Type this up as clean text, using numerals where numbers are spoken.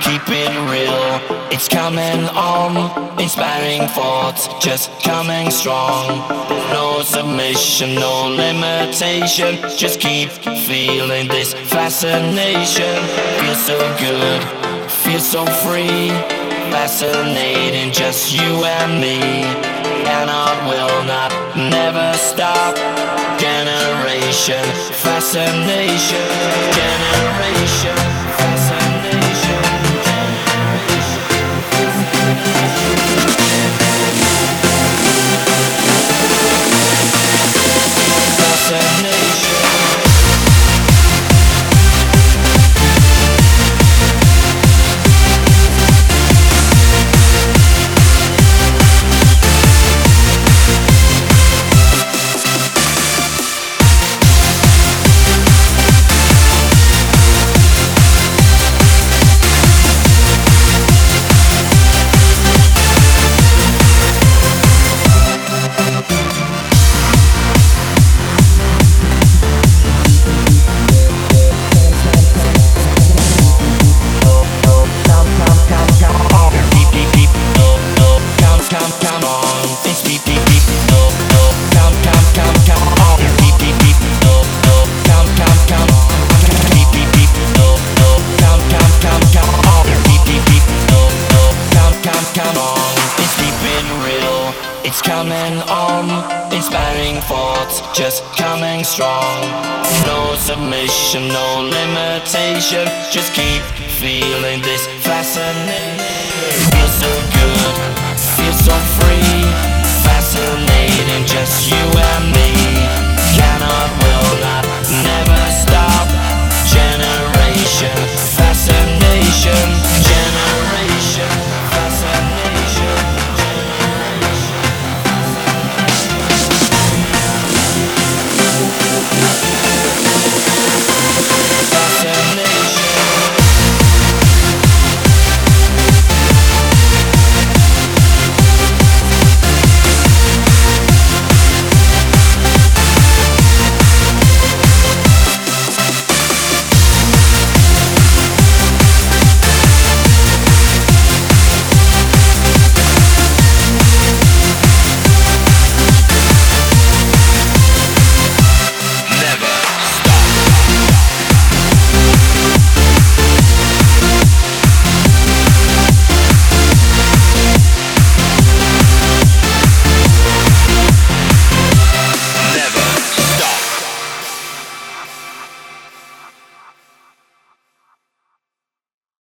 keep it real. It's coming on, inspiring thoughts, just coming strong. No submission, no limitation, just keep feeling this fascination. Feels so good, feels so free, fascinating, just you and me. Cannot, will not, never stop. Generation, fascination, generation, fascination, it's coming on, inspiring thoughts, just coming strong. No submission, no limitation, just keep feeling this fascination. Feels so good, feels so free, fascinating, just you and me. Cannot